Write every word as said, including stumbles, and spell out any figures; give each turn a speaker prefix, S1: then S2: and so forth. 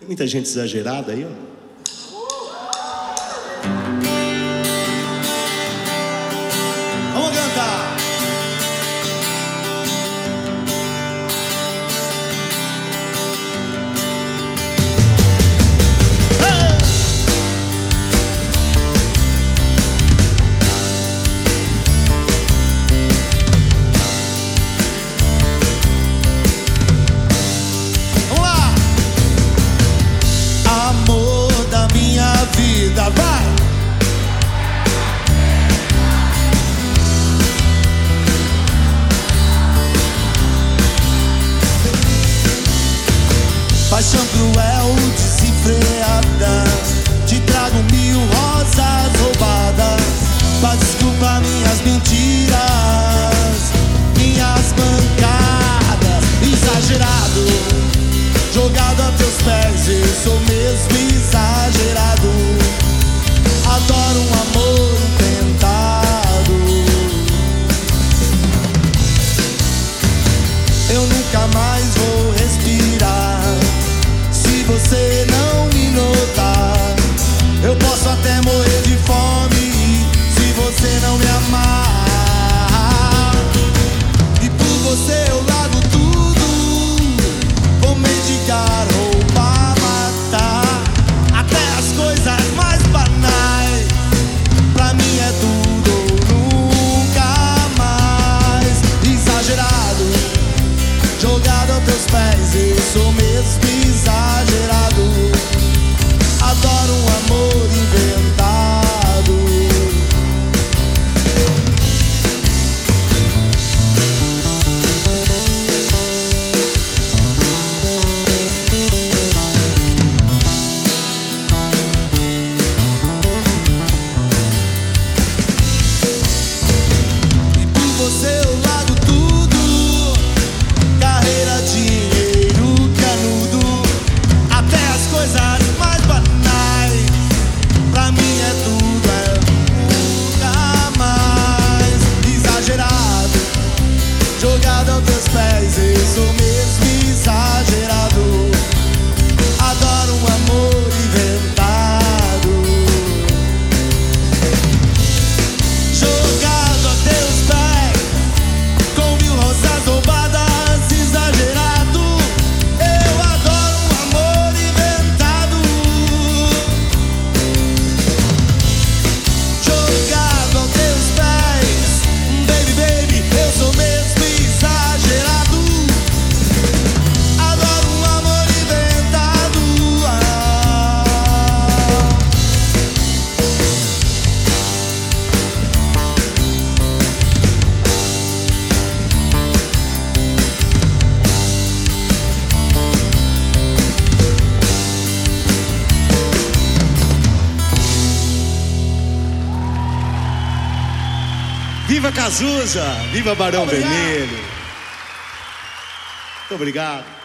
S1: Tem muita gente exagerada aí, ó. Vamos cantar. Vai! Paixão cruel, desenfreada, te trago mil rosas roubadas pra desculpar minhas mentiras, minhas mancadas. Exagerado, jogado a teus pés, eu sou mesmo exagerado. Adoro um amor inventado. Eu nunca mais vou respirar se você não me notar. Eu posso até morrer de fome se você não me amar. E por você eu largo tudo, vou medicar, roubar, matar, até as coisas mais banais. Pra mim é tudo ou nunca mais. Exagerado, jogado aos teus pés, eu sou mesmo exagerado. Adoro um amor inventado. E por você eu largo tudo, carreira, dinheiro, canudo, até as coisas mais banais. Pra mim é tudo, é nunca mais. Exagerado, jogado aos teus pés, eu sou mesmo exagerado. Adoro um amor inventado. Jogado aos teus pés, com mil rosas roubadas, exagerado. Eu adoro um amor inventado. Jogado aos teus pés, baby, baby, eu sou mesmo exagerado. Adoro um amor inventado. Ah.
S2: Viva Cazuza! Viva Barão
S1: Obrigado.
S2: Vermelho! Muito obrigado.